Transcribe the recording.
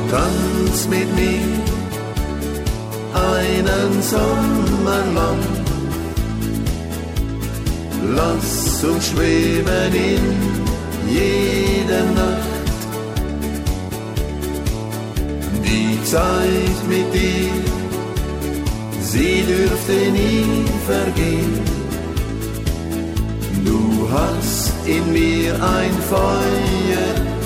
Tanz mit mir einen Sommer lang. Lass uns schweben in jeder Nacht. Die Zeit mit dir, sie dürfte nie vergehen. Du hast in mir ein Feuer